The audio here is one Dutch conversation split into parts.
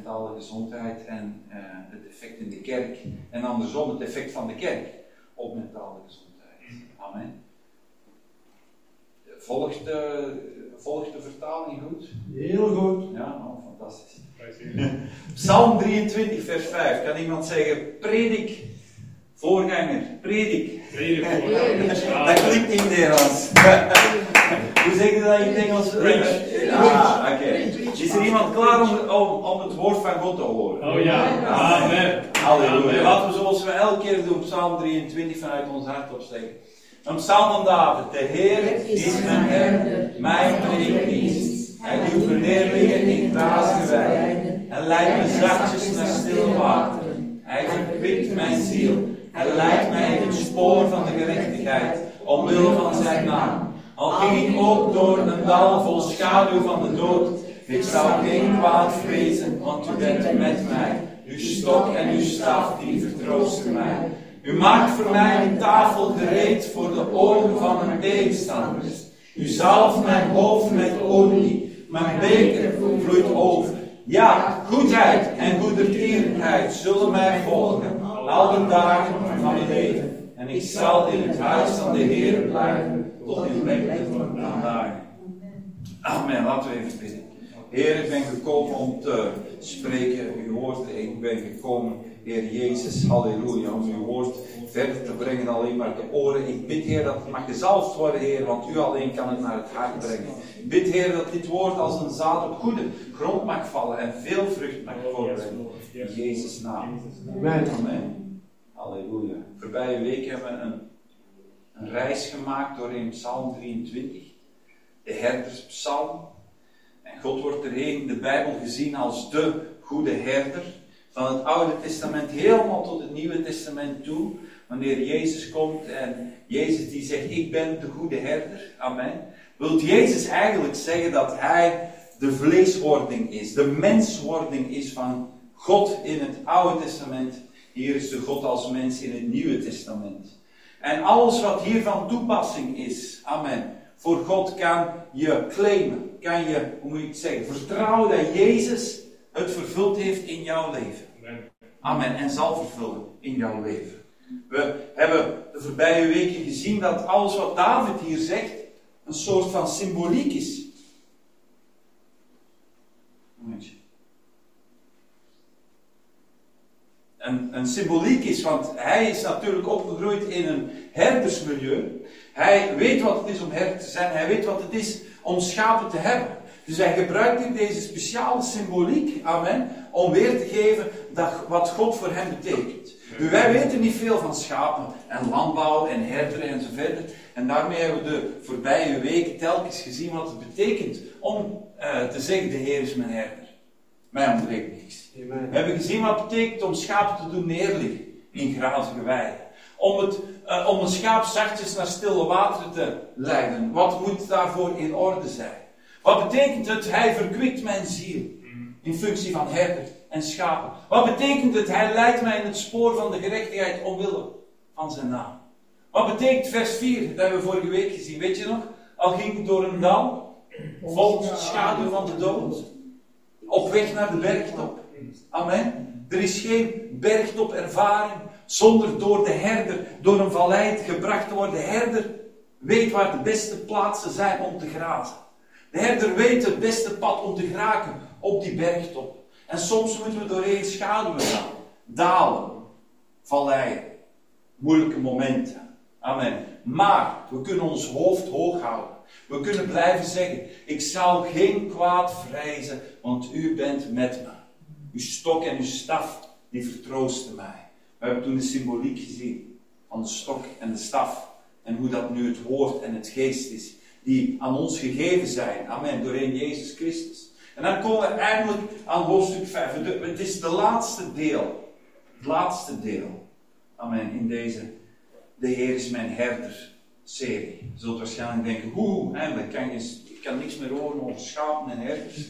mentale gezondheid en het effect in de kerk. En andersom het effect van de kerk op mentale gezondheid. Amen. Volgt de vertaling goed? Heel goed. Ja, fantastisch. Psalm 23 vers 5. Kan iemand zeggen, predik, voorganger, predik. Predik, voorganger. Dat klinkt niet Nederlands. Hoe zeg je dat in het Engels? Oké. Is er iemand klaar om het woord van God te horen? Oh ja. Amen. Halleluja. Laten we zoals we elke keer doen, Psalm 23 vanuit ons hart opsteken. Een psalm van David. De Heer is mijn herder, mijn predikdienst. Hij doet me neerliggen in grasige weiden en leidt me zachtjes naar stille wateren. Hij verkwikt mijn ziel en leidt mij in het spoor van de gerechtigheid, omwille van zijn naam. Al ging ik ook door een dal vol schaduw van de dood, ik zou geen kwaad vrezen, want u bent met mij. Uw stok en uw staf, die vertroosten mij. U maakt voor mij een tafel gereed voor de ogen van mijn tegenstanders. U zalft mijn hoofd met olie, mijn beker vloeit over. Ja, goedheid en goedertierenheid zullen mij volgen, al de dagen van mijn leven. En ik zal in het huis van de Heer blijven, tot in lengte van dagen. Amen, laten we even bidden. Heer, ik ben gekomen om te spreken uw woord. Ik ben gekomen, Heer Jezus, halleluja, om uw woord verder te brengen alleen maar de oren. Ik bid, Heer, dat het mag gezalfd worden, Heer, want u alleen kan het naar het hart brengen. Ik bid, Heer, dat dit woord als een zaad op goede grond mag vallen en veel vrucht mag voorbrengen. In Jezus' naam. Amen. Amen. Halleluja. Voorbije week hebben we een reis gemaakt doorheen Psalm 23. De herderspsalm. En God wordt erheen in de Bijbel gezien als de goede herder. Van het Oude Testament helemaal tot het Nieuwe Testament toe. Wanneer Jezus komt en Jezus die zegt, ik ben de goede herder. Amen. Wilt Jezus eigenlijk zeggen dat hij de vleeswording is. De menswording is van God in het Oude Testament. Hier is de God als mens in het Nieuwe Testament. En alles wat hier van toepassing is. Amen. Voor God kan je claimen. Kan je, hoe moet ik het zeggen, vertrouwen dat Jezus het vervuld heeft in jouw leven. Amen. En zal vervullen in jouw leven. We hebben de voorbije weken gezien dat alles wat David hier zegt een soort van symboliek is. Momentje. Een symboliek is, want hij is natuurlijk opgegroeid in een herdersmilieu. Hij weet wat het is om herder te zijn. Hij weet wat het is om schapen te hebben. Dus hij gebruikt hier deze speciale symboliek, amen, om weer te geven wat God voor hem betekent. Nu, wij weten niet veel van schapen en landbouw en herderen en zo verder. En daarmee hebben we de voorbije weken telkens gezien wat het betekent om te zeggen, de Heer is mijn herder. Mij ontbreekt niks. Amen. We hebben gezien wat het betekent om schapen te doen neerliggen in grazige weiden. Om een schaap zachtjes naar stille wateren te leiden. Wat moet daarvoor in orde zijn? Wat betekent het? Hij verkwikt mijn ziel. In functie van herder en schapen. Wat betekent het? Hij leidt mij in het spoor van de gerechtigheid omwille van zijn naam. Wat betekent vers 4? Dat hebben we vorige week gezien. Weet je nog? Al ging ik door een dal vol schaduw van de dood. Op weg naar de bergtop. Amen. Er is geen bergtop ervaring zonder door de herder, door een vallei gebracht te worden. De herder weet waar de beste plaatsen zijn om te grazen. De herder weet het beste pad om te geraken op die bergtop. En soms moeten we doorheen schaduwen gaan. Dalen. Valleien. Moeilijke momenten. Amen. Maar we kunnen ons hoofd hoog houden. We kunnen blijven zeggen, ik zal geen kwaad vrezen, want u bent met me. Uw stok en uw staf, die vertroosten mij. We hebben toen de symboliek gezien van de stok en de staf. En hoe dat nu het woord en het geest is, die aan ons gegeven zijn. Amen, doorheen Jezus Christus. En dan komen we eindelijk aan hoofdstuk 5. Het is de laatste deel. Het laatste deel. Amen, in deze, de Heer is mijn herder serie. Je zult waarschijnlijk denken, eindelijk ik kan niks meer horen over schapen en herders.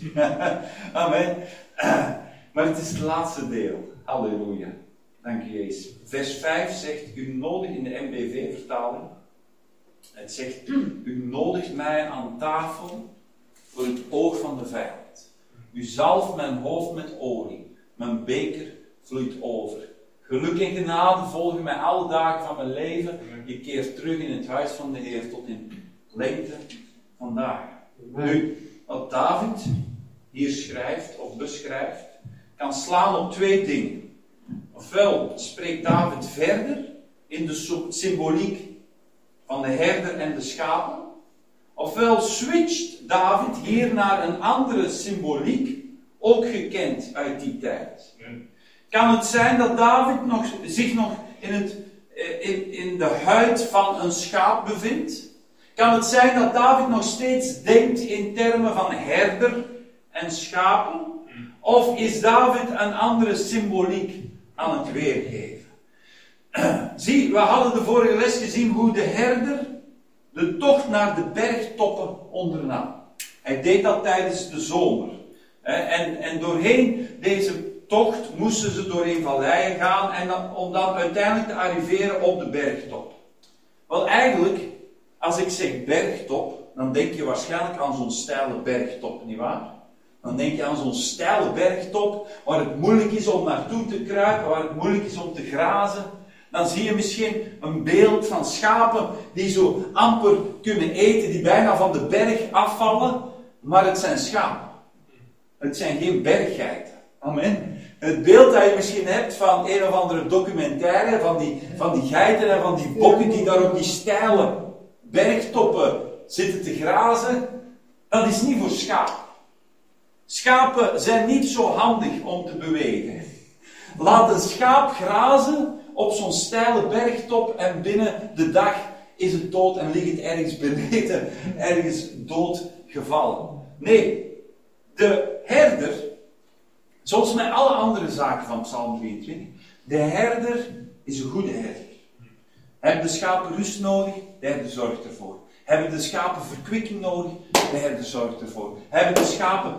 Amen. Maar het is het laatste deel. Halleluja. Dank je Jezus. Vers 5 zegt, u nodigt in de MBV-vertaling. Het zegt, u nodigt mij aan tafel voor het oog van de vijand. U zalft mijn hoofd met olie. Mijn beker vloeit over. Geluk en genade volgen mij alle dagen van mijn leven. Ik keer terug in het huis van de Heer tot in lengte van dagen. Nu, wat David hier schrijft of beschrijft, kan slaan op twee dingen. Ofwel spreekt David verder in de symboliek van de herder en de schapen. Ofwel switcht David hier naar een andere symboliek, ook gekend uit die tijd. Kan het zijn dat David zich nog in de huid van een schaap bevindt? Kan het zijn dat David nog steeds denkt in termen van herder en schapen? Of is David een andere symboliek aan het weergeven? Zie, we hadden de vorige les gezien hoe de herder de tocht naar de bergtoppen ondernam. Hij deed dat tijdens de zomer. En doorheen deze tocht moesten ze doorheen valleien gaan om dan uiteindelijk te arriveren op de bergtop. Wel eigenlijk, als ik zeg bergtop, dan denk je waarschijnlijk aan zo'n steile bergtop, nietwaar? Dan denk je aan zo'n steile bergtop, waar het moeilijk is om naartoe te kruipen, waar het moeilijk is om te grazen. Dan zie je misschien een beeld van schapen die zo amper kunnen eten, die bijna van de berg afvallen, maar het zijn schapen. Het zijn geen berggeiten. Amen. Het beeld dat je misschien hebt van een of andere documentaire, van die geiten en van die bokken die daar op die steile bergtoppen zitten te grazen, dat is niet voor schapen. Schapen zijn niet zo handig om te bewegen. Laat een schaap grazen op zo'n steile bergtop en binnen de dag is het dood en ligt het ergens beneden, ergens doodgevallen. Nee, de herder, zoals met alle andere zaken van Psalm 23, de herder is een goede herder. Hebben de schapen rust nodig? De herder zorgt ervoor. Hebben de schapen verkwikking nodig? De herder zorgt ervoor. Hebben de schapen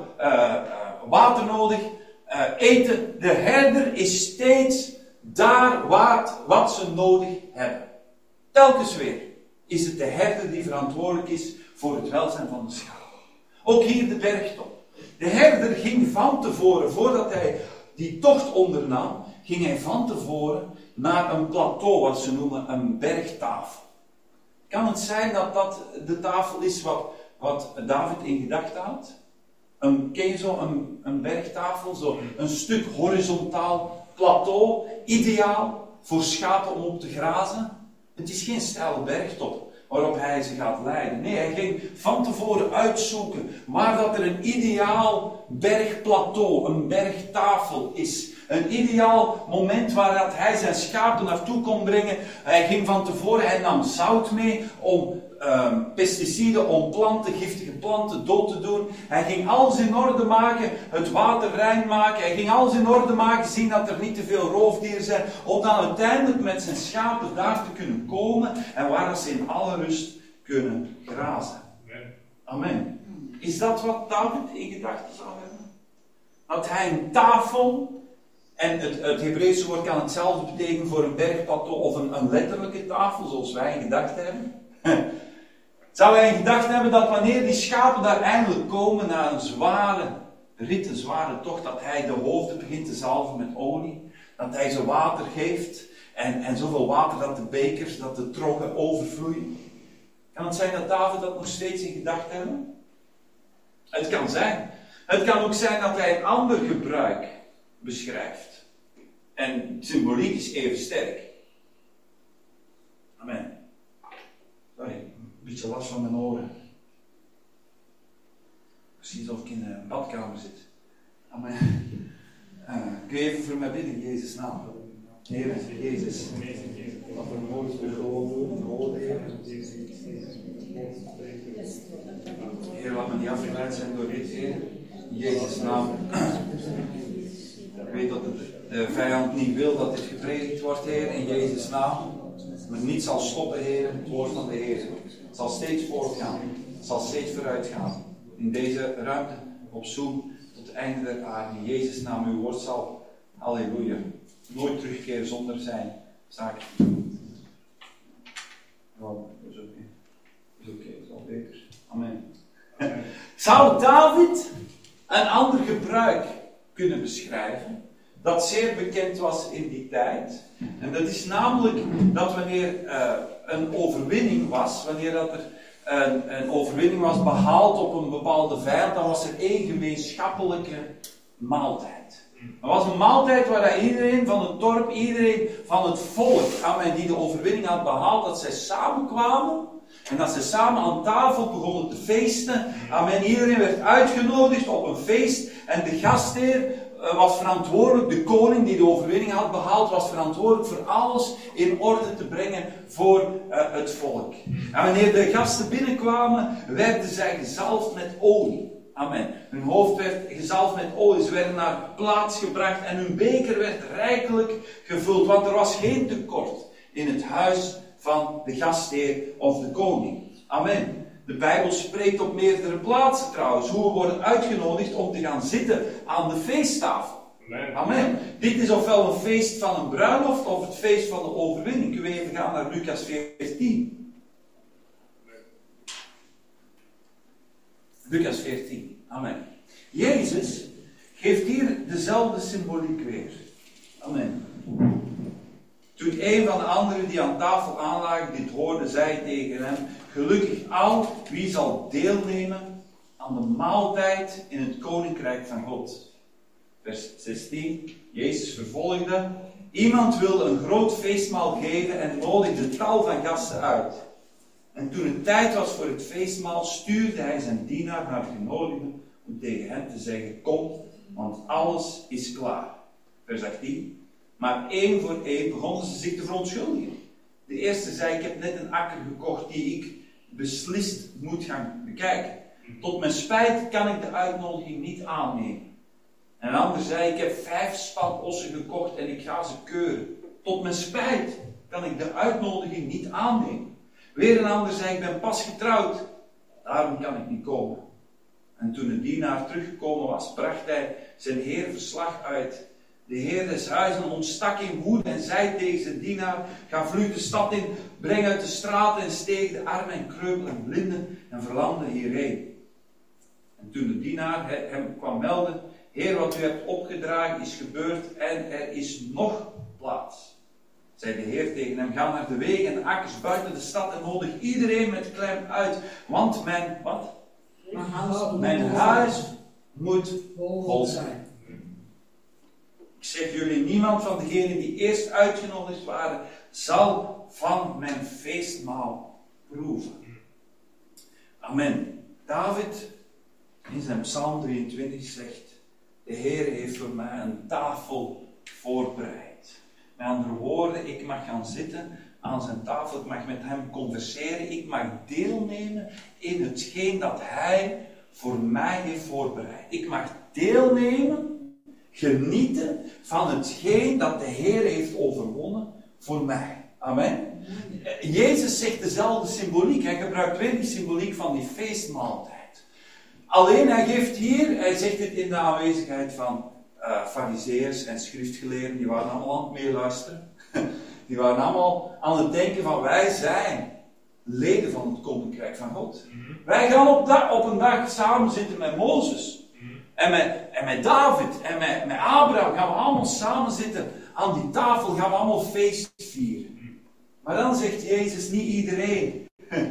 water nodig? Eten? De herder is steeds daar wat ze nodig hebben. Telkens weer is het de herder die verantwoordelijk is voor het welzijn van de schapen. Ook hier de bergtop. De herder ging van tevoren, voordat hij die tocht ondernam, ging hij van tevoren naar een plateau, wat ze noemen een bergtafel. Kan het zijn dat dat de tafel is wat David in gedachten had? Ken je zo een bergtafel, zo een stuk horizontaal plateau, ideaal voor schapen om op te grazen? Het is geen steile bergtop waarop hij ze gaat leiden. Nee, hij ging van tevoren uitzoeken waar dat er een ideaal bergplateau, een bergtafel is. Een ideaal moment waar dat hij zijn schapen naartoe kon brengen. Hij ging van tevoren, hij nam zout mee om pesticiden, om planten, giftige planten dood te doen. Hij ging alles in orde maken, het water rein maken. Hij ging alles in orde maken, zien dat er niet te veel roofdieren zijn. Om dan uiteindelijk met zijn schapen daar te kunnen komen en waar ze in alle rust kunnen grazen. Amen. Is dat wat David in gedachten zou hebben? Had hij een tafel, en het Hebreeuwse woord kan hetzelfde betekenen voor een bergplateau of een letterlijke tafel, zoals wij in gedachten hebben. Zou hij in gedachten hebben dat wanneer die schapen daar eindelijk komen na een zware rit, een zware tocht, dat hij de hoofden begint te zalven met olie, dat hij ze water geeft en zoveel water dat de bekers, dat de troggen overvloeien? Kan het zijn dat David dat nog steeds in gedachten heeft? Het kan zijn. Het kan ook zijn dat hij een ander gebruik beschrijft. En symboliek is even sterk. Amen. Sorry, een beetje last van mijn oren. Precies alsof ik in een badkamer zit. Amen. Kun je even voor mij bidden, in Jezus' naam? Heer, Jezus. Wat een mooiste gewoon Heer. Heer, laat me niet afgeleid zijn door dit, Heer. In Jezus' naam. Ik weet dat de vijand niet wil dat dit gepredikt wordt, Heer, in Jezus' naam. Maar niets zal stoppen, Heer, het woord van de Heer. Het zal steeds voortgaan. Het zal steeds vooruit gaan. In deze ruimte, op Zoom, tot het einde der aarde. In Jezus' naam, uw woord zal, halleluja, nooit terugkeren zonder zijn zaak. Oh, dat is oké. Dat is oké, dat is al beter. Amen. Zou David een ander gebruik kunnen beschrijven, dat zeer bekend was in die tijd. En dat is namelijk dat wanneer een overwinning was, wanneer dat er een overwinning was behaald op een bepaalde vijand, dan was er één gemeenschappelijke maaltijd. Er was een maaltijd waar iedereen van het dorp, iedereen van het volk, die de overwinning had behaald, dat zij samenkwamen en dat ze samen aan tafel begonnen te feesten. Amen. Iedereen werd uitgenodigd op een feest en de gastheer was verantwoordelijk, de koning die de overwinning had behaald, was verantwoordelijk voor alles in orde te brengen voor het volk. En wanneer de gasten binnenkwamen, werden zij gezalfd met olie. Amen. Hun hoofd werd gezalfd met olie. Ze werden naar plaats gebracht en hun beker werd rijkelijk gevuld. Want er was geen tekort in het huis van de gastheer of de koning. Amen. De Bijbel spreekt op meerdere plaatsen trouwens hoe we worden uitgenodigd om te gaan zitten aan de feesttafel. Amen. Amen. Dit is ofwel een feest van een bruiloft of het feest van de overwinning. Kunnen we even gaan naar Lucas 14. Lucas 14. Amen. Jezus geeft hier dezelfde symboliek weer. Amen. Toen een van de anderen die aan tafel aanlagen dit hoorde, zei tegen hem: gelukkig al wie zal deelnemen aan de maaltijd in het koninkrijk van God. Vers 16. Jezus vervolgde: iemand wilde een groot feestmaal geven en nodigde tal van gasten uit. En toen het tijd was voor het feestmaal, stuurde hij zijn dienaar naar de genodigden om tegen hen te zeggen: kom, want alles is klaar. Vers 18. Maar één voor één begonnen ze zich te verontschuldigen. De eerste zei: ik heb net een akker gekocht die ik beslist moet gaan bekijken. Tot mijn spijt kan ik de uitnodiging niet aannemen. En een ander zei: ik heb 5 span ossen gekocht en ik ga ze keuren. Tot mijn spijt kan ik de uitnodiging niet aannemen. Weer een ander zei: ik ben pas getrouwd, daarom kan ik niet komen. En toen de dienaar teruggekomen was, bracht hij zijn heer verslag uit. De heer des huizes ontstak in woede en zei tegen zijn dienaar: ga vlug de stad in, breng uit de straten en steek de armen en kreupelen en blinden en verlamden hierheen. En toen de dienaar hem kwam melden: heer, wat u hebt opgedragen is gebeurd en er is nog plaats. Zei de Heer tegen hem: ga naar de wegen en de akkers buiten de stad en nodig iedereen met klem uit, want mijn huis moet vol zijn. Ik zeg jullie, niemand van degenen die eerst uitgenodigd waren, zal van mijn feestmaal proeven. Amen. David in zijn Psalm 23 zegt: de Heer heeft voor mij een tafel voorbereid. Met andere woorden, ik mag gaan zitten aan zijn tafel, ik mag met hem converseren, ik mag deelnemen in hetgeen dat hij voor mij heeft voorbereid. Ik mag deelnemen, genieten van hetgeen dat de Heer heeft overwonnen voor mij. Amen. Jezus zegt dezelfde symboliek, hij gebruikt weer die symboliek van die feestmaaltijd. Alleen hij geeft hier, hij zegt het in de aanwezigheid van farizeeërs en schriftgeleerden, die waren allemaal aan het meeluisteren. Die waren allemaal aan het denken van: wij zijn leden van het koninkrijk van God. Wij gaan op een dag samen zitten met Mozes. En met David en met Abraham gaan we allemaal samen zitten aan die tafel, gaan we allemaal feest vieren. Maar dan zegt Jezus: niet iedereen,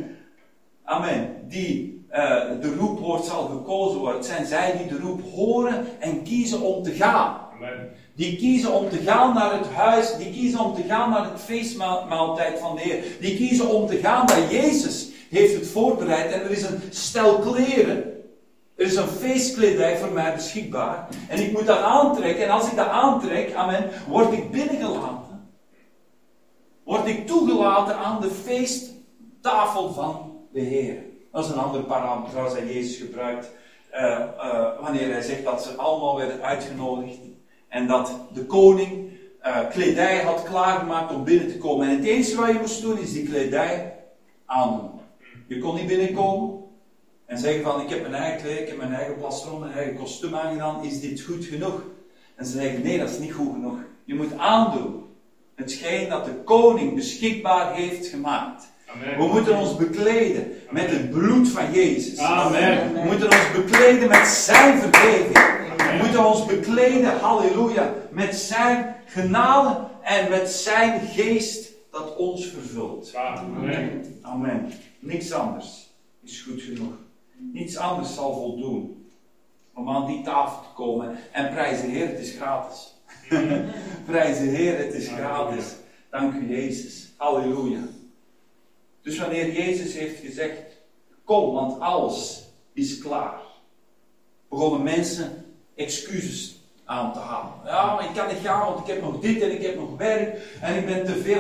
amen, die de roepwoord zal gekozen worden. Het zijn zij die de roep horen en kiezen om te gaan. Amen. Die kiezen om te gaan naar het huis, die kiezen om te gaan naar het feestmaaltijd van de Heer. Die kiezen om te gaan naar Jezus, heeft het voorbereid en er is een stel kleren. Er is een feestkledij voor mij beschikbaar. En ik moet dat aantrekken. En als ik dat aantrek, amen, word ik binnengelaten. Word ik toegelaten aan de feesttafel van de Heer. Dat is een andere parabel trouwens dat Jezus gebruikt. Wanneer hij zegt dat ze allemaal werden uitgenodigd. En dat de koning kledij had klaargemaakt om binnen te komen. En het enige wat je moest doen is die kledij aandoen. Je kon niet binnenkomen en zeggen van: ik heb mijn eigen kledij, ik heb mijn eigen plastron, mijn eigen kostuum aangedaan. Is dit goed genoeg? En ze zeggen: nee, dat is niet goed genoeg. Je moet aandoen hetgeen dat de koning beschikbaar heeft gemaakt. Amen. We moeten ons bekleden met het bloed van Jezus. Amen. We moeten ons bekleden met zijn vergeving. We moeten ons bekleden, halleluja, met zijn genade en met zijn geest dat ons vervult. Amen. Amen. Niks anders is goed genoeg. Niets anders zal voldoen om aan die tafel te komen en prijs de Heer, het is gratis. Prijs de Heer, het is gratis. Dank u Jezus. Halleluja. Dus wanneer Jezus heeft gezegd, kom, want alles is klaar, begonnen mensen excuses aan te halen. Ja, maar ik kan niet gaan, want ik heb nog dit en ik heb nog werk en ik ben te veel.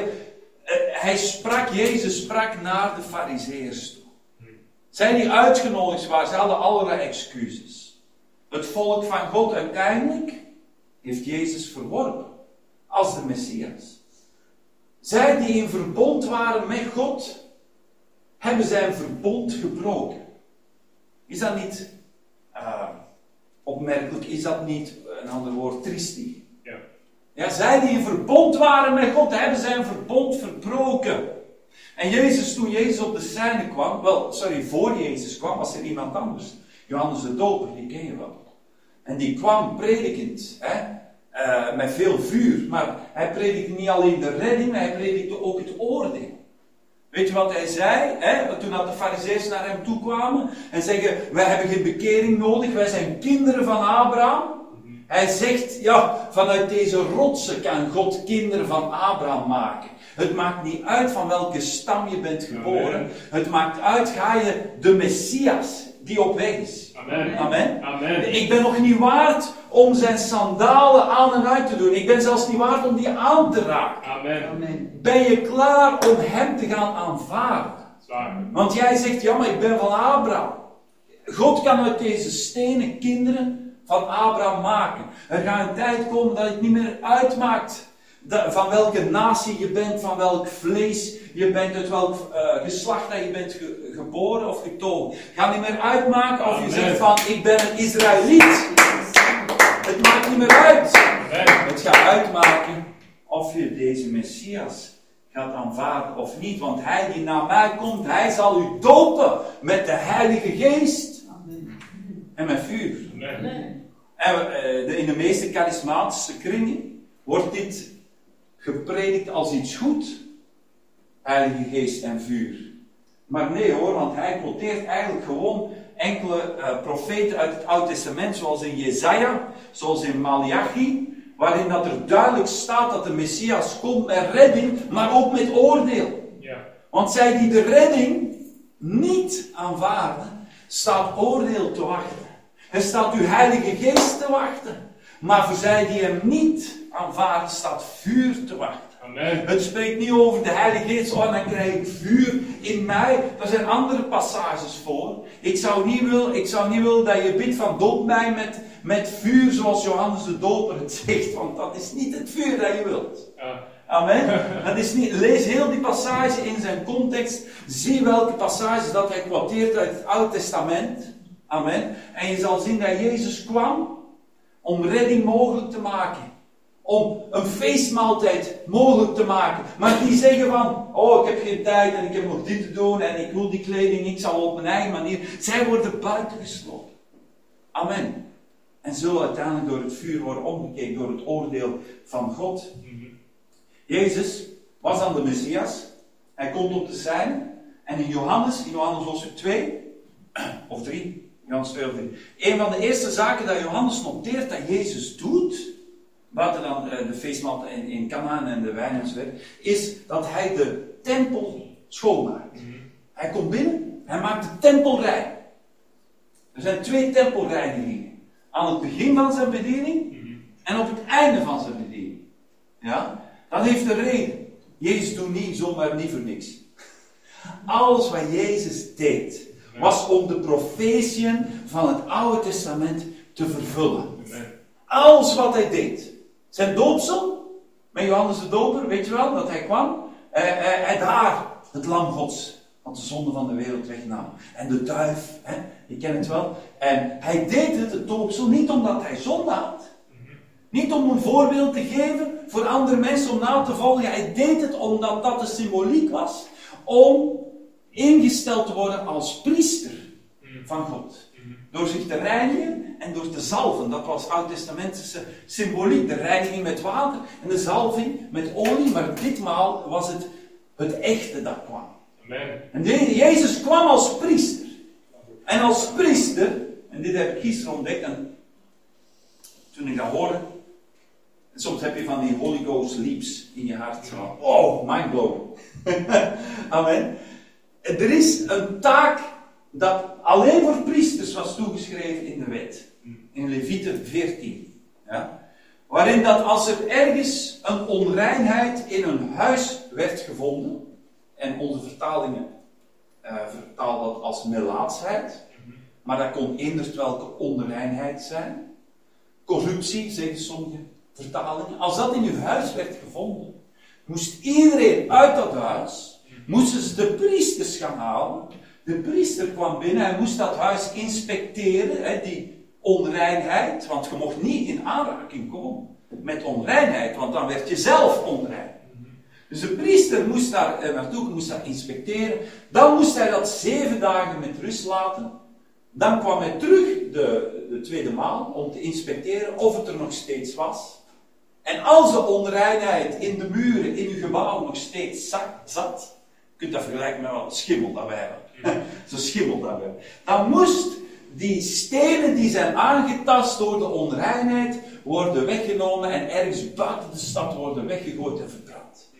Jezus sprak naar de Farizeeërs toe. Zij die uitgenodigd waren, ze hadden allerlei excuses. Het volk van God uiteindelijk heeft Jezus verworpen als de Messias. Zij die in verbond waren met God, hebben zijn verbond gebroken. Is dat niet opmerkelijk? Is dat niet, een ander woord, triestig? Ja. Ja, zij die in verbond waren met God, hebben zijn verbond verbroken. En toen Jezus op de scène kwam, voor Jezus kwam, was er iemand anders. Johannes de Doper, die ken je wel. En die kwam predikend, met veel vuur. Maar hij predikte niet alleen de redding, maar hij predikte ook het oordeel. Weet je wat hij zei? Toen de Farizeeërs naar hem toe kwamen en zeggen, wij hebben geen bekering nodig, wij zijn kinderen van Abraham. Hij zegt, ja, vanuit deze rotsen kan God kinderen van Abraham maken. Het maakt niet uit van welke stam je bent geboren. Amen. Het maakt uit, ga je de Messias die op weg is. Amen. Amen. Amen. Ik ben nog niet waard om zijn sandalen aan en uit te doen. Ik ben zelfs niet waard om die aan te raken. Amen. Amen. Ben je klaar om hem te gaan aanvaarden? Zwaar. Want jij zegt, ja, maar ik ben van Abraham. God kan uit deze stenen kinderen van Abraham maken. Er gaat een tijd komen dat het niet meer uitmaakt van welke natie je bent, van welk vlees je bent, uit welk geslacht dat je bent geboren of getogen. Het gaat niet meer uitmaken of je zegt van, ik ben een Israëliet. Het maakt niet meer uit. Amen. Het gaat uitmaken of je deze Messias gaat aanvaarden of niet. Want hij die naar mij komt, hij zal u dopen met de Heilige Geest. Amen. En met vuur. Amen. En in de meeste charismatische kringen wordt dit gepredikt als iets goed. Heilige Geest en vuur. Maar nee hoor, want hij quoteert eigenlijk gewoon enkele profeten uit het Oude Testament, zoals in Jesaja, zoals in Malachi, waarin dat er duidelijk staat dat de Messias komt met redding, maar ook met oordeel. Ja. Want zij die de redding niet aanvaarden, staat oordeel te wachten. Er staat uw Heilige Geest te wachten. Maar voor zij die hem niet aanvaarden, staat vuur te wachten. Amen. Het spreekt niet over de Heilige Geest, oh, dan krijg ik vuur in mij. Daar zijn andere passages voor. Ik zou niet willen dat je bidt van doop mij met vuur, zoals Johannes de Doper het zegt. Want dat is niet het vuur dat je wilt. Ja. Amen. Dat is niet, lees heel die passage in zijn context. Zie welke passages dat hij quoteert uit het Oude Testament. Amen. En je zal zien dat Jezus kwam om redding mogelijk te maken. Om een feestmaaltijd mogelijk te maken. Maar die zeggen van, oh, ik heb geen tijd en ik heb nog dit te doen en ik wil die kleding, ik zal op mijn eigen manier. Zij worden buitengesloten. Amen. En zullen uiteindelijk door het vuur worden omgekeken, door het oordeel van God. Jezus was dan de Messias. Hij komt op de scène. En in Johannes hoofdstuk 2, of 3, Johannes 2 of 3. Een van de eerste zaken dat Johannes noteert dat Jezus doet, buiten dan de feestmaal in Canaan en de wijnenswerk, is dat hij de tempel schoonmaakt. Hij komt binnen, hij maakt de tempel rein. Er zijn 2 tempelreinigingen. Aan het begin van zijn bediening en op het einde van zijn bediening. Ja? Dat heeft een reden. Jezus doet niet zomaar niet voor niks. Alles wat Jezus deed, was om de profetieën van het Oude Testament te vervullen. Alles wat hij deed. Zijn doopsel, met Johannes de Doper, weet je wel, dat hij kwam. En daar, het lam Gods, wat de zonde van de wereld wegnam. En de duif, je kent het wel. En hij deed het doopsel, niet omdat hij zonde had. Niet om een voorbeeld te geven voor andere mensen om na te volgen. Hij deed het omdat dat de symboliek was. Om ingesteld te worden als priester van God. Door zich te reinigen en door te zalven. Dat was oud-testamentische symboliek. De reiniging met water en de zalving met olie. Maar ditmaal was het echte dat kwam. Amen. En Jezus kwam als priester. En als priester, en dit heb ik gisteren ontdekt, en toen ik dat hoorde, en soms heb je van die Holy Ghost leaps in je hart. Zo, oh, mind blowing. Amen. Er is een taak dat alleen voor priesters was toegeschreven in de wet. In Levieten 14. Ja? Waarin dat als er ergens een onreinheid in een huis werd gevonden, en onze vertalingen vertalen dat als melaatsheid, maar dat kon eenders welke onreinheid zijn. Corruptie, zeggen sommige vertalingen. Als dat in uw huis werd gevonden, moest iedereen uit dat huis, moesten ze de priesters gaan halen. De priester kwam binnen en moest dat huis inspecteren, die onreinheid, want je mocht niet in aanraking komen met onreinheid, want dan werd je zelf onrein. Dus de priester moest daar naartoe, moest dat inspecteren. Dan moest hij dat 7 dagen met rust laten. Dan kwam hij terug de tweede maal om te inspecteren of het er nog steeds was. En als de onreinheid in de muren, in uw gebouw nog steeds zat, je kunt dat vergelijken met wat schimmel dat wij hebben. Zo'n schimmel dat wij hebben. Dan moest die stenen die zijn aangetast door de onreinheid worden weggenomen en ergens buiten de stad worden weggegooid en verbrand.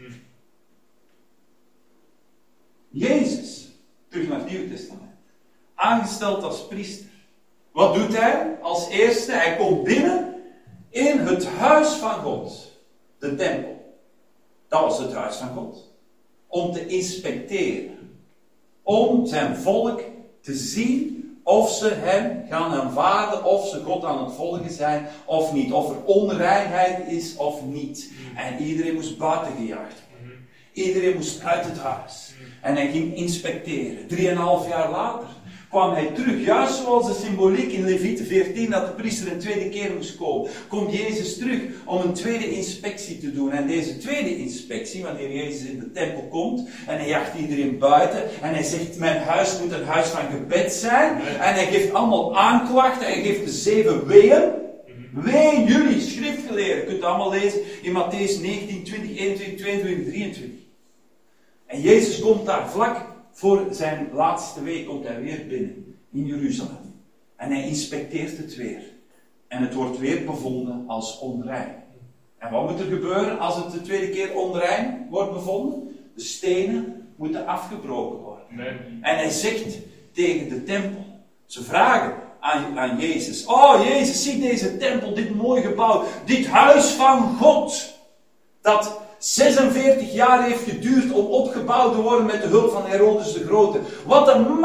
Jezus, terug naar het Nieuwe Testament, aangesteld als priester. Wat doet hij als eerste? Hij komt binnen in het huis van God, de tempel. Dat was het huis van God. Om te inspecteren. Om zijn volk te zien of ze hem gaan aanvaarden, of ze God aan het volgen zijn of niet. Of er onreinheid is of niet. En iedereen moest buiten gejaagd worden. Iedereen moest uit het huis. En hij ging inspecteren. 3,5 jaar later kwam hij terug. Juist zoals de symboliek in Levieten 14 dat de priester een tweede keer moest komen. Komt Jezus terug om een tweede inspectie te doen. En deze tweede inspectie, wanneer Jezus in de tempel komt. En hij jaagt iedereen buiten. En hij zegt, mijn huis moet een huis van gebed zijn. En hij geeft allemaal aanklachten. Hij geeft de 7 weeën. Wee jullie, schriftgeleerden. Je kunt het allemaal lezen in Mattheüs 19, 20, 21, 22, 23. En Jezus komt daar vlak voor zijn laatste week, komt hij weer binnen in Jeruzalem. En hij inspecteert het weer. En het wordt weer bevonden als onrein. En wat moet er gebeuren als het de tweede keer onrein wordt bevonden? De stenen moeten afgebroken worden. Nee. En hij zegt tegen de tempel, ze vragen aan Jezus, oh Jezus, zie deze tempel, dit mooie gebouw, dit huis van God, dat 46 jaar heeft geduurd om opgebouwd te worden met de hulp van Herodes de Grote. Wat een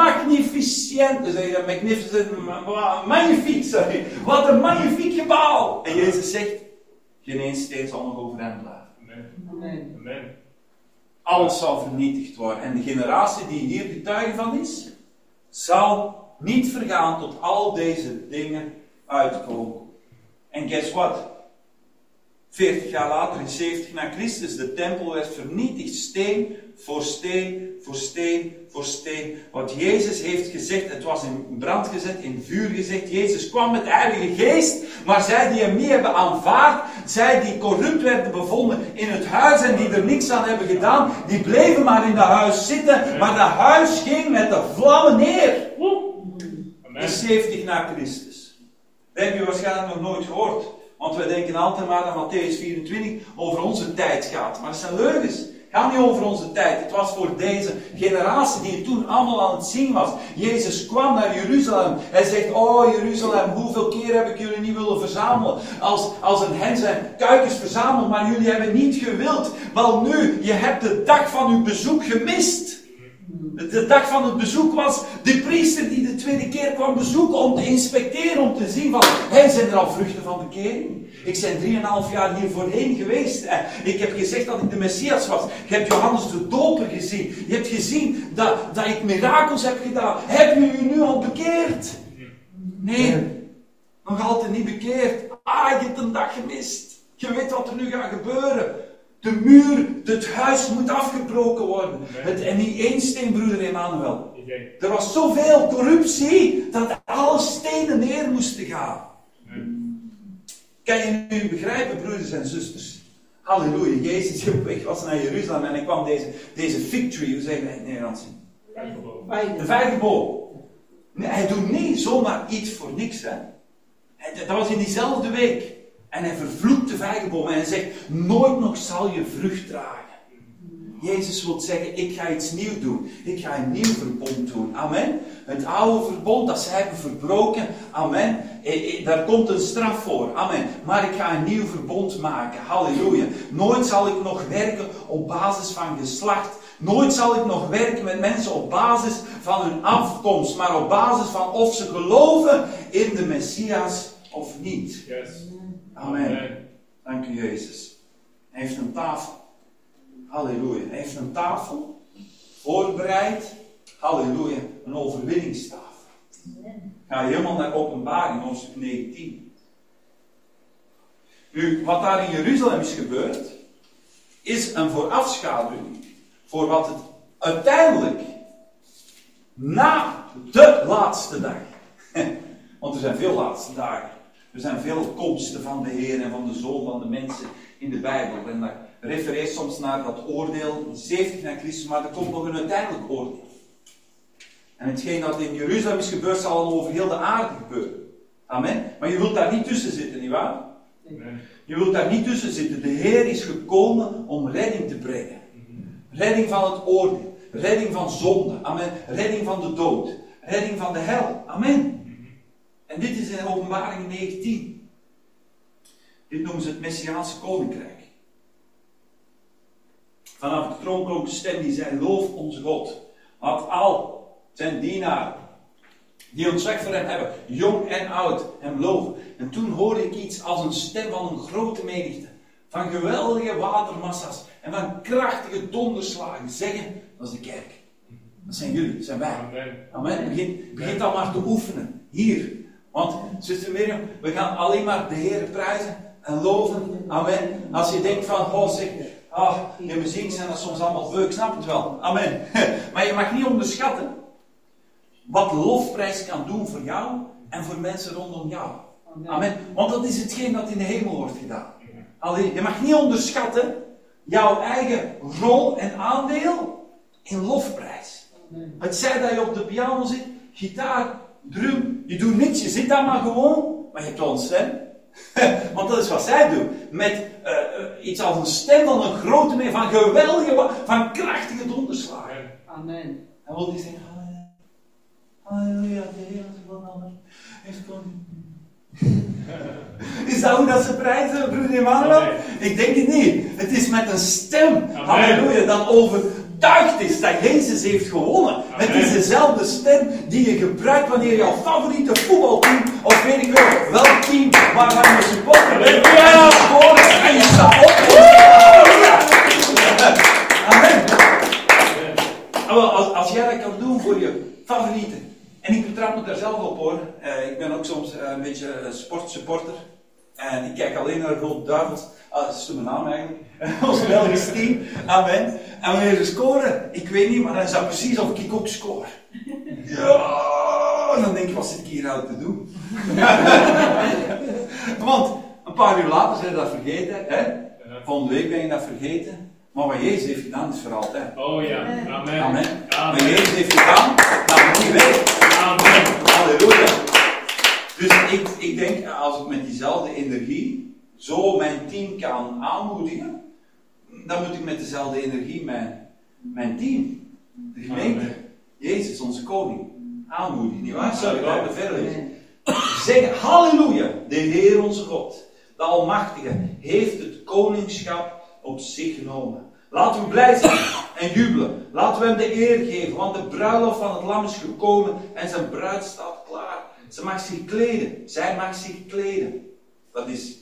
Wat een magnifiek gebouw. En Jezus zegt, geen één steen zal nog overeind blijven. Amen. Amen. Alles zal vernietigd worden. En de generatie die hier getuige van is, zal niet vergaan tot al deze dingen uitkomen. En guess what? 40 jaar later, in 70 na Christus, de tempel werd vernietigd, steen voor steen, voor steen, voor steen. Wat Jezus heeft gezegd, het was in brand gezet, in vuur gezet. Jezus kwam met de Heilige Geest, maar zij die hem niet hebben aanvaard, zij die corrupt werden bevonden in het huis en die er niks aan hebben gedaan, die bleven maar in dat huis zitten, maar dat huis ging met de vlammen neer. In 70 na Christus. Dat heb je waarschijnlijk nog nooit gehoord. Want wij denken altijd maar dat Mattheüs 24 over onze tijd gaat. Maar dat zijn leugens. Het gaat niet over onze tijd. Het was voor deze generatie die toen allemaal aan het zien was. Jezus kwam naar Jeruzalem. Hij zegt, oh Jeruzalem, hoeveel keer heb ik jullie niet willen verzamelen? Als een hen zijn kuikens verzameld, maar jullie hebben niet gewild. Wel nu, je hebt de dag van uw bezoek gemist. De dag van het bezoek was de priester die de tweede keer kwam bezoeken om te inspecteren, om te zien van, zijn er al vruchten van bekering? Ik ben 3,5 jaar hier voorheen geweest. Ik heb gezegd dat ik de Messias was. Je hebt Johannes de Doper gezien. Je hebt gezien dat ik mirakels heb gedaan. Heb je u nu al bekeerd? Nee, nog altijd niet bekeerd. Je hebt een dag gemist. Je weet wat er nu gaat gebeuren. De muur, het huis moet afgebroken worden. En niet één steen, broeder Emmanuel. Er was zoveel corruptie dat alle stenen neer moesten gaan. Kan je nu begrijpen, broeders en zusters? Halleluja, Jezus die op weg was naar Jeruzalem en hij kwam deze fig tree, hoe zeggen wij in het Nederlands? De vijgenboom. Nee, hij doet niet zomaar iets voor niks, hè. Dat was in diezelfde week. En hij vervloekt de vijgenboom en hij zegt, nooit nog zal je vrucht dragen. Jezus wil zeggen, ik ga iets nieuws doen. Ik ga een nieuw verbond doen. Amen. Het oude verbond dat zij hebben verbroken. Amen. Daar komt een straf voor. Amen. Maar ik ga een nieuw verbond maken. Halleluja. Nooit zal ik nog werken op basis van geslacht. Nooit zal ik nog werken met mensen op basis van hun afkomst. Maar op basis van of ze geloven in de Messias of niet. Yes. Amen. Dank u, Jezus. Hij heeft een tafel. Halleluja. Hij heeft een tafel voorbereid. Halleluja. Een overwinningstafel. Ga je helemaal naar Openbaring, hoofdstuk 19. Nu, wat daar in Jeruzalem is gebeurd, is een voorafschaduwing voor wat het uiteindelijk na de laatste dag. Want er zijn veel laatste dagen. Er zijn veel komsten van de Heer en van de Zoon van de mensen in de Bijbel. En dat refereert soms naar dat oordeel, 70 na Christus, maar er komt nog een uiteindelijk oordeel. En hetgeen dat in Jeruzalem is gebeurd, zal dan over heel de aarde gebeuren. Amen. Maar je wilt daar niet tussen zitten, nietwaar? Nee. Je wilt daar niet tussen zitten. De Heer is gekomen om redding te brengen. Redding van het oordeel. Redding van zonde. Amen. Redding van de dood. Redding van de hel. Amen. En dit is in Openbaring 19. Dit noemen ze het Messiaanse Koninkrijk. Vanaf de troon klonk de stem die zei, loof onze God. Laat al zijn dienaren, die ontzag voor hem hebben, jong en oud, hem loven. En toen hoorde ik iets als een stem van een grote menigte. Van geweldige watermassa's en van krachtige donderslagen zeggen, dat is de kerk. Dat zijn jullie, dat zijn wij. Amen. Begin dan maar te oefenen. Hier. Want, zuster Mirjam, we gaan alleen maar de Heer prijzen en loven. Amen. Als je denkt van, oh zeg, in muziek zijn dat soms allemaal leuk, snap het wel. Amen. Maar je mag niet onderschatten wat lofprijs kan doen voor jou en voor mensen rondom jou. Amen. Want dat is hetgeen dat in de hemel wordt gedaan. Alleen, je mag niet onderschatten jouw eigen rol en aandeel in lofprijs. Het zij dat je op de piano zit, gitaar, drum, je doet niks, je zit daar maar gewoon, maar je hebt wel een stem. Want dat is wat zij doen. Met iets als een stem van een grote mee, van geweldige, van krachtige donderslagen. Amen. En wil die zeggen, halleluja, de Heer van allen heeft koning. Is dat hoe dat ze prijzen, broeder Emmanuel? Nee. Ik denk het niet. Het is met een stem, halleluja, dat overtuigd is dat Jezus heeft gewonnen. Amen. Het is dezelfde stem die je gebruikt wanneer jouw favoriete voetbalteam, of weet ik wel, welk team waarvan je supporter bent, en je staat op. Amen. Als jij dat kan doen voor je favorieten. En ik betrap me daar zelf op hoor. Ik ben ook soms een beetje sportsupporter. En ik kijk alleen naar Rode Duivels. Dat is mijn naam eigenlijk. Ons Belgisch team. Amen. En wanneer ze scoren, ik weet niet, maar dan is dat precies of ik ook score. Ja, dan denk ik, wat zit ik hier aan te doen? Want een paar uur later zijn je dat vergeten. Hè? Volgende week ben je dat vergeten. Maar wat Jezus heeft gedaan is voor altijd. Oh ja, amen. Amen. Wat Jezus heeft gedaan, gaat niet weg. Amen. Halleluja. Dus ik denk, als ik met diezelfde energie zo mijn team kan aanmoedigen, dan moet ik met dezelfde energie mijn team, de gemeente, amen. Jezus, onze koning, aanmoedigen. Niet waar? Sorry, laten we verder lezen. Zeggen, halleluja, de Heer onze God, de Almachtige, heeft het koningschap op zich genomen. Laten we blij zijn en jubelen. Laten we hem de eer geven, want de bruiloft van het lam is gekomen en zijn bruid staat klaar. Ze mag zich kleden. Zij mag zich kleden. Dat is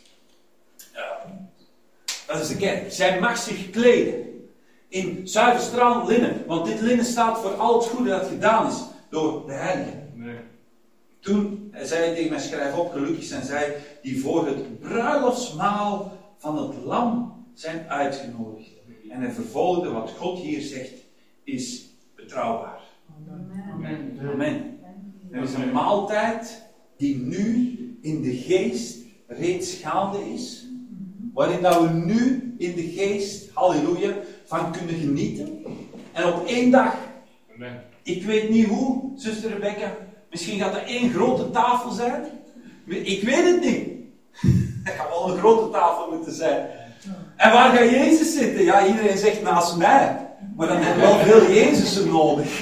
de kerk. Zij mag zich kleden. In zuiver stralend linnen. Want dit linnen staat voor al het goede dat gedaan is door de Heilige. Nee. Toen zei hij tegen mij, schrijf op, gelukkig zijn zij die voor het bruiloftsmaal van het lam zijn uitgenodigd. En hij vervolgde wat God hier zegt, is betrouwbaar. Amen. Amen. Er is een maaltijd die nu in de geest reeds gaande is. Waarin dat we nu in de geest, halleluja, van kunnen genieten. En op één dag, Amen. ik weet niet hoe, zuster Rebecca, misschien gaat er één grote tafel zijn. Ik weet het niet. Er gaat wel een grote tafel moeten zijn. En waar gaat Jezus zitten? Ja, iedereen zegt naast mij. Maar dan heb je wel veel Jezusen nodig.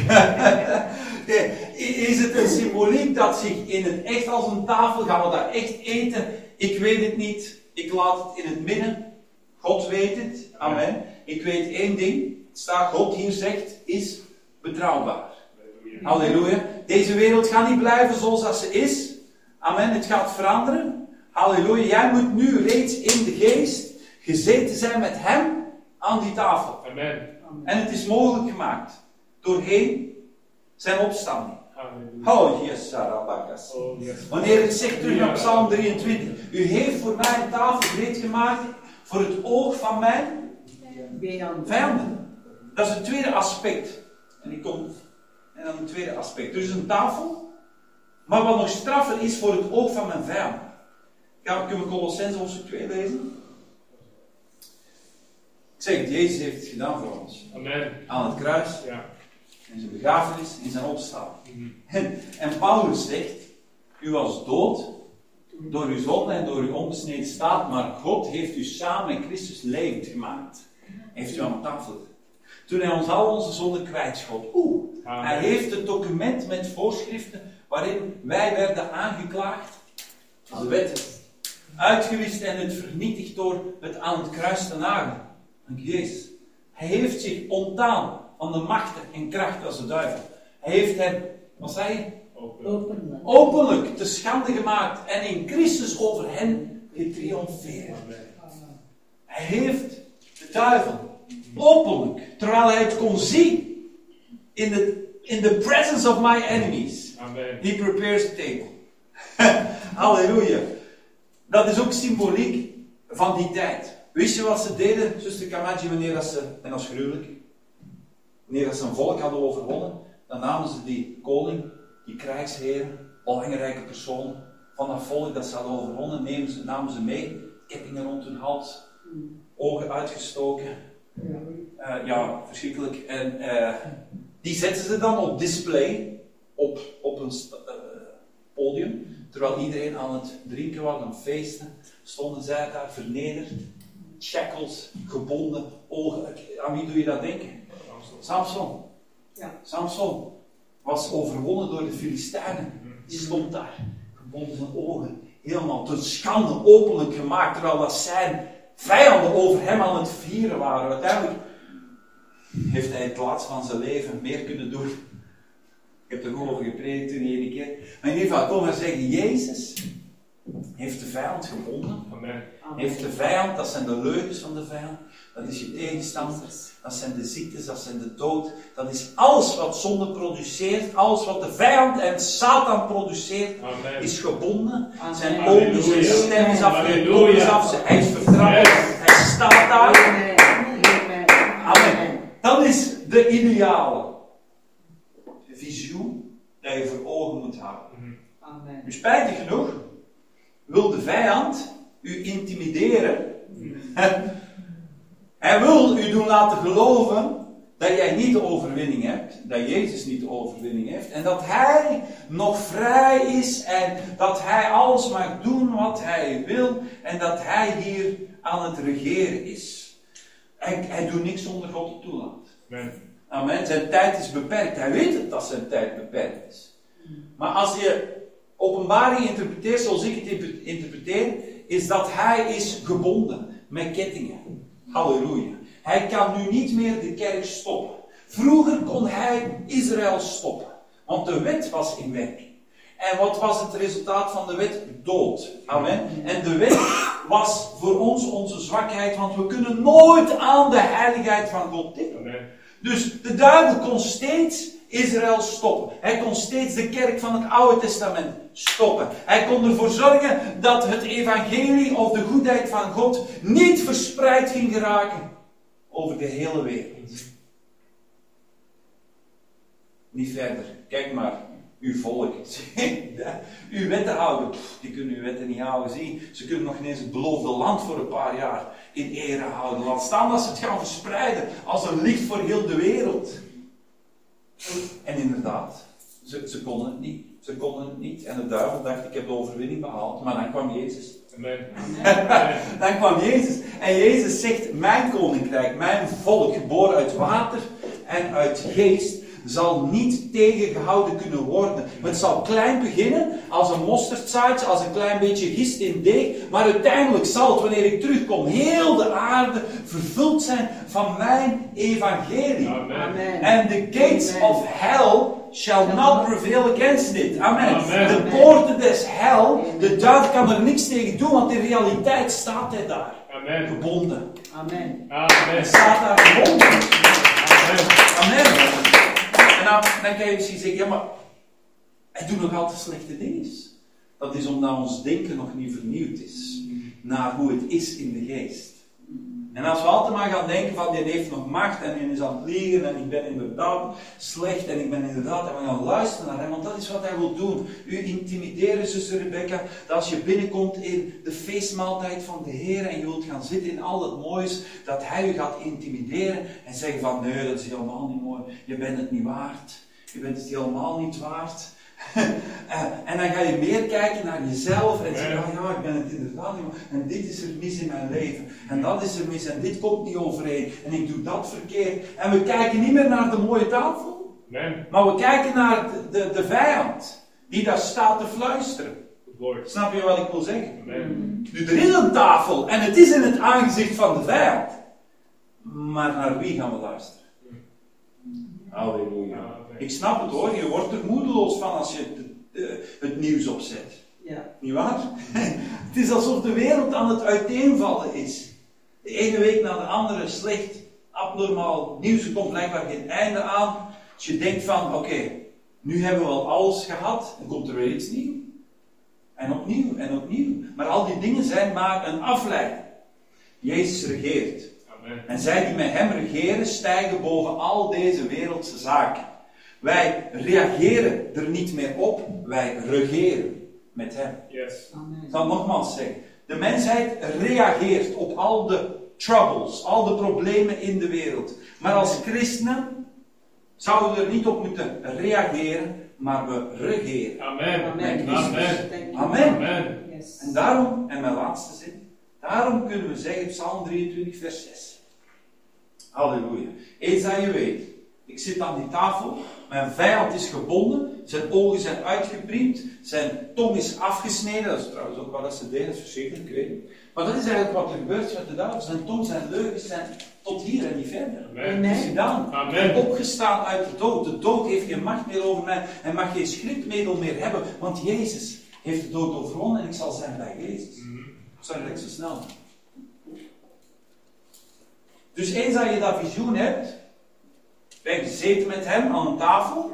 Is het een symboliek dat zich in het echt als een tafel, gaan we daar echt eten? Ik weet het niet. Ik laat het in het midden. God weet het. Amen. Ik weet één ding. Het staat, God hier zegt, is betrouwbaar. Halleluja. Deze wereld gaat niet blijven zoals dat ze is. Amen. Het gaat veranderen. Halleluja. Jij moet nu reeds in de geest gezeten zijn met hem aan die tafel. Amen. En het is mogelijk gemaakt doorheen zijn opstanding. Halleluja. Oh, yes, Sarabakas. Oh, yes. Wanneer het zegt terug op Psalm 23. U heeft voor mij een tafel gereed gemaakt voor het oog van mijn vijanden. Dat is het tweede aspect. En dan het tweede aspect. Dus een tafel. Maar wat nog straffer is voor het oog van mijn vijanden. Kunnen we Colossenzen hoofdstuk 2 lezen? Ik zeg het, Jezus heeft het gedaan voor ons. Amen. Aan het kruis. Ja. In zijn begrafenis, in zijn opstaan. Mhm. En Paulus zegt, u was dood door uw zonde en door uw onbesneden staat, maar God heeft u samen in Christus levend gemaakt. Heeft u aan tafel gezet. Toen hij ons al onze zonden kwijtschot. Hij heeft het document met voorschriften waarin wij werden aangeklaagd, de wet, uitgewist en het vernietigd door het aan het kruis te nagelen. Dank Jezus. Hij heeft zich ontdaan van de machten en krachten als de duivel. Hij heeft hem, wat zei hij? Openlijk te schande gemaakt en in Christus over hen getriomfeerd. Hij heeft de duivel openlijk, terwijl hij het kon zien, in the presence of my enemies, Amen. he prepares a table. Halleluja. Dat is ook symboliek van die tijd. Wist je wat ze deden, zuster Kamaji, wanneer dat ze, en dat is gruwelijk, wanneer dat ze een volk hadden overwonnen, dan namen ze die koning, die krijgsheren, belangrijke personen van dat volk dat ze hadden overwonnen, namen ze mee, kettingen rond hun hals, ogen uitgestoken, ja, verschrikkelijk. En die zetten ze dan op display, op een podium, terwijl iedereen aan het drinken was, aan het feesten, stonden zij daar vernederd, shackles, gebonden, ogen. Aan wie doe je dat denken? Samson. Ja. Samson was overwonnen door de Filistijnen. Die stond daar, gebonden zijn ogen, helemaal tot schande openlijk gemaakt, terwijl dat zijn vijanden over hem aan het vieren waren. Uiteindelijk heeft hij het laatst van zijn leven meer kunnen doen. Ik heb er goed over gepredikt toen die ene keer. Maar in ieder geval, kom maar zeggen, Jezus heeft de vijand gebonden. Amen. Heeft de vijand, dat zijn de leugens van de vijand, dat is je tegenstander, dat zijn de ziektes, dat zijn de dood, dat is alles wat zonde produceert, alles wat de vijand en Satan produceert, Amen. is gebonden. Amen. Zijn ogen, zijn stem is af, zijn Halleluja. kop is af, hij is vertrapt, hij staat daar. Amen. Dat is de ideale visioen dat je voor ogen moet houden. Amen. Nu, spijtig genoeg wil de vijand u intimideren. Hij wil u doen laten geloven dat jij niet de overwinning hebt, dat Jezus niet de overwinning heeft, en dat hij nog vrij is en dat hij alles mag doen wat hij wil en dat hij hier aan het regeren is. Hij doet niks zonder God het toelaat. Amen. Amen. Zijn tijd is beperkt. Hij weet het dat zijn tijd beperkt is. Maar als je Openbaring interpreteert zoals ik het interpreteer, is dat hij is gebonden met kettingen. Halleluja. Hij kan nu niet meer de kerk stoppen. Vroeger kon hij Israël stoppen, want de wet was in werking. En wat was het resultaat van de wet? Dood. Amen. En de wet was voor ons onze zwakheid, want we kunnen nooit aan de heiligheid van God tippen. Amen. Dus de duivel kon steeds Israël stoppen. Hij kon steeds de kerk van het Oude Testament stoppen. Hij kon ervoor zorgen dat het evangelie of de goedheid van God niet verspreid ging geraken over de hele wereld. Niet verder. Kijk maar, uw volk. Uw wettenhouders, die kunnen uw wetten niet houden. Zie, ze kunnen nog ineens het beloofde land voor een paar jaar in ere houden. Laat staan dat ze het gaan verspreiden als een licht voor heel de wereld. En inderdaad, ze konden het niet. Ze konden het niet. En de duivel dacht, ik heb de overwinning behaald. Maar dan kwam Jezus. Amen. Dan kwam Jezus. En Jezus zegt, mijn koninkrijk, mijn volk, geboren uit water en uit geest, zal niet tegengehouden kunnen worden. Het zal klein beginnen, als een mosterdzaadje, als een klein beetje gist in deeg, maar uiteindelijk zal het, wanneer ik terugkom, heel de aarde vervuld zijn van mijn evangelie. Amen. And the gates of hell shall not prevail against it. Amen. Amen. De poorten des hel, de duivel kan er niks tegen doen, want in realiteit staat hij daar. Amen. Gebonden. Amen. Amen. Hij staat daar gebonden. Amen. Amen. En dan kan je misschien zeggen, ja maar, hij doet nog altijd slechte dingen. Dat is omdat ons denken nog niet vernieuwd is naar hoe het is in de geest. En als we altijd maar gaan denken van, die heeft nog macht en die is aan het liegen en ik ben inderdaad slecht en ik ben inderdaad, en we gaan luisteren naar hem, want dat is wat hij wil doen. U intimideren, zuster Rebecca, dat als je binnenkomt in de feestmaaltijd van de Heer en je wilt gaan zitten in al het moois, dat hij u gaat intimideren en zeggen van, nee, dat is helemaal niet mooi, je bent het niet waard, je bent het helemaal niet waard. En dan ga je meer kijken naar jezelf en zeggen, ja, ik ben het inderdaad niet, en dit is er mis in mijn leven, en dat is er mis, en dit komt niet overeen, en ik doe dat verkeerd. En we kijken niet meer naar de mooie tafel, Amen. maar we kijken naar de vijand, die daar staat te fluisteren. Snap je wat ik wil zeggen? Amen. Nu, er is een tafel, en het is in het aangezicht van de vijand. Maar naar wie gaan we luisteren? Halleluja. Ik snap het hoor, je wordt er moedeloos van als je het nieuws opzet. Ja. Niet waar? Het is alsof de wereld aan het uiteenvallen is. De ene week na de andere slecht, abnormaal nieuws, er komt blijkbaar geen einde aan. Als je denkt van, oké, nu hebben we al alles gehad, dan komt er weer iets nieuws. En opnieuw, en opnieuw. Maar al die dingen zijn maar een afleiding. Jezus regeert. Amen. En zij die met hem regeren, stijgen boven al deze wereldse zaken. Wij reageren er niet meer op, wij regeren met hem. Yes. Amen. Ik zal het nogmaals zeggen. De mensheid reageert op al de troubles, al de problemen in de wereld. Maar als christenen zouden we er niet op moeten reageren, maar we regeren. Amen. Amen. Amen. Amen. Amen. Yes. En daarom, en mijn laatste zin, daarom kunnen we zeggen, Psalm 23 vers 6. Halleluja. Eens dat je weet, ik zit aan die tafel, mijn vijand is gebonden, zijn ogen zijn uitgepriemd, zijn tong is afgesneden, dat is trouwens ook wat ze deden, dat is verschrikkelijk, ik weet het. Maar dat is eigenlijk wat er gebeurt met de duivel. Zijn tong, zijn leugens zijn tot hier en niet verder. Amen. Dat is gedaan. Amen. Ik ben opgestaan uit de dood. De dood heeft geen macht meer over mij en mag geen schrikmiddel meer hebben, want Jezus heeft de dood overwonnen en ik zal zijn bij Jezus. Sorry dat ik zo snel ben. Dus eens dat je dat visioen hebt, ben je gezeten met hem aan een tafel.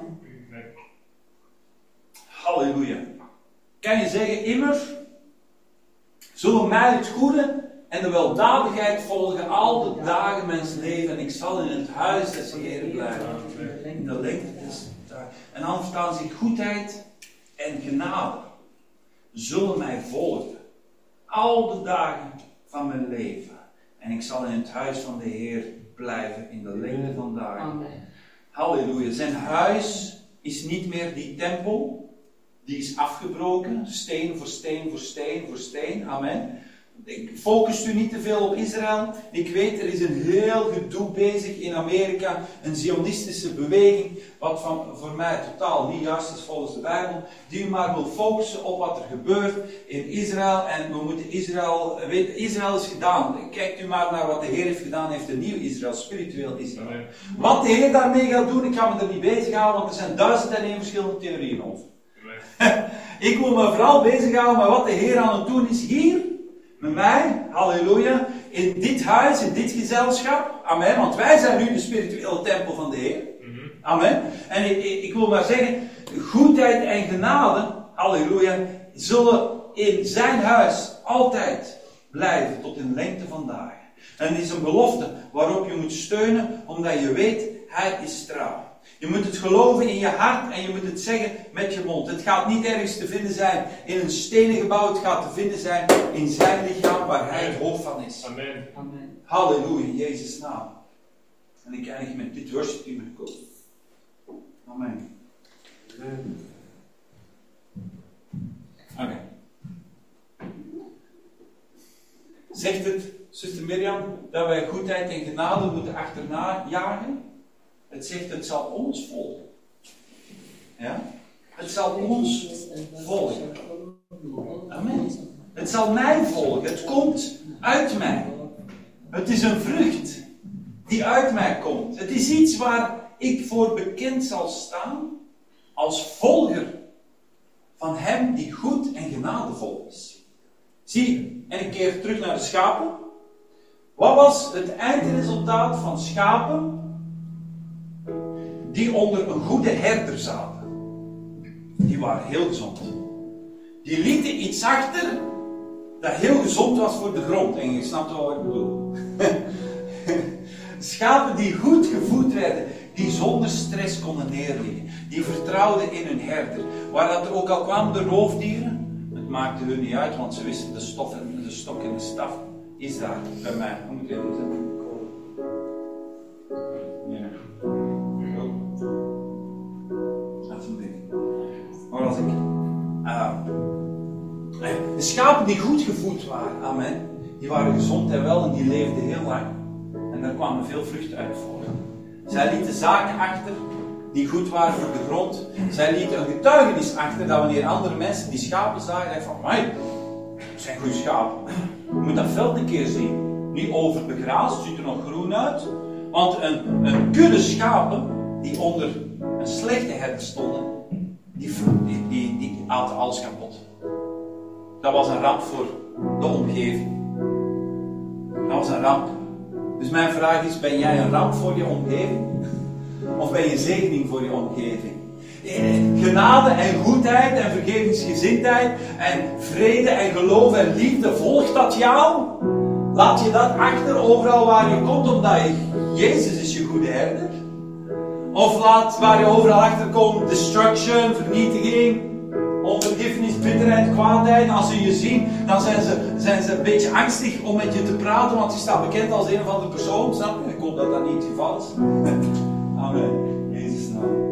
Halleluja. Kan je zeggen, immers, zullen mij het goede en de weldadigheid volgen al de dagen mens leven en ik zal in het huis des Heeren blijven. In de lengte des dagen. En dan verstaan zich goedheid en genade zullen mij volgen. Al de dagen van mijn leven. En ik zal in het huis van de Heer blijven in de lengte van dagen. Amen. Halleluja. Zijn huis is niet meer die tempel. Die is afgebroken. Steen voor steen voor steen voor steen. Amen. Focust u niet te veel op Israël. Ik weet, er is een heel gedoe bezig in Amerika. Een zionistische beweging. Wat voor mij totaal niet juist is volgens de Bijbel. Die u maar wil focussen op wat er gebeurt in Israël. En we moeten Israël... Israël is gedaan. Kijkt u maar naar wat de Heer heeft gedaan. Hij heeft een nieuw Israël. Spiritueel Israël. Amen. Wat de Heer daarmee gaat doen, ik ga me er niet bezighouden. Want er zijn 1001 verschillende theorieën over. Ik wil me vooral bezighouden met wat de Heer aan het doen is hier. Met mij, halleluja, in dit huis, in dit gezelschap, amen, want wij zijn nu de spirituele tempel van de Heer. Amen. En ik wil maar zeggen, goedheid en genade, halleluja, zullen in zijn huis altijd blijven tot in lengte van dagen. En het is een belofte waarop je moet steunen, omdat je weet, hij is trouw. Je moet het geloven in je hart en je moet het zeggen met je mond. Het gaat niet ergens te vinden zijn in een stenen gebouw, het gaat te vinden zijn in zijn lichaam waar hij het hoofd van is. Amen. Amen. Halleluja, in Jezus' naam. En ik eindig met dit worship team gekozen. Amen. Oké. Zegt het, zuster Mirjam, dat wij goedheid en genade moeten achterna jagen? Het zegt, het zal ons volgen. Ja? Het zal ons volgen. Amen. Het zal mij volgen. Het komt uit mij. Het is een vrucht die uit mij komt. Het is iets waar ik voor bekend zal staan als volger van hem die goed en genadevol is. Zie, en ik keer terug naar de schapen. Wat was het eindresultaat van schapen die onder een goede herder zaten? Die waren heel gezond. Die lieten iets achter dat heel gezond was voor de grond. En je snapt wel wat ik bedoel. Schapen die goed gevoed werden, die zonder stress konden neerliggen. Die vertrouwden in hun herder. Waar dat er ook al kwamen de roofdieren, het maakte hun niet uit, want ze wisten de stok en de staf is daar bij mij. Hoe moet ik het doen? Ja. Dat is een ding. Maar als ik... de schapen die goed gevoed waren, amen, die waren gezond en wel en die leefden heel lang. En daar kwamen veel vruchten uit voort. Zij lieten zaken achter die goed waren voor de grond. Zij lieten een getuigenis achter dat wanneer andere mensen die schapen zagen, dachten van, amai, dat zijn goede schapen. Je moet dat veld een keer zien. Niet overbegraasd, ziet er nog groen uit. Want een kudde schapen die onder een slechte herder stonden, die aten alles kapot. Dat was een ramp voor de omgeving. Dat was een ramp. Dus mijn vraag is, ben jij een ramp voor je omgeving? Of ben je zegening voor je omgeving? Genade en goedheid en vergevingsgezindheid en vrede en geloof en liefde, volgt dat jou? Laat je dat achter overal waar je komt, omdat Jezus is je goede herder? Of laat waar je overal achter komt, destruction, vernietiging, onvergiffenis, bitterheid, kwaadheid. Als ze je zien, dan zijn ze een beetje angstig om met je te praten, want je staat bekend als een of andere persoon, snap je? Ik hoop dat dat niet het geval is. Amen. Jezus naam.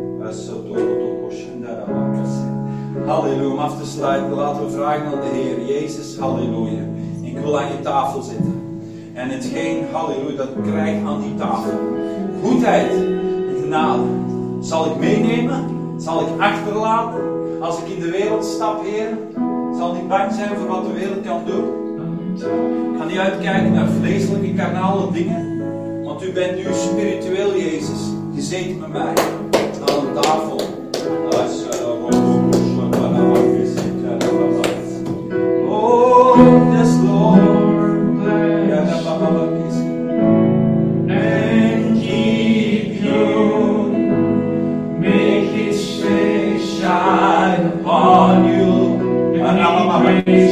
Halleluja. Om af te sluiten, laten we vragen aan de Heer. Jezus, halleluja. Ik wil aan je tafel zitten. En hetgeen, halleluja, dat ik krijg aan die tafel. Goedheid en genade. Zal ik meenemen? Zal ik achterlaten? Als ik in de wereld stap, Heer, zal ik bang zijn voor wat de wereld kan doen. Ik ga niet uitkijken naar vleeselijke, karnale dingen. Want u bent nu spiritueel, Jezus. Gezeten met mij aan een tafel. Oh, yes, Lord. And keep you. Make his face shine upon you. And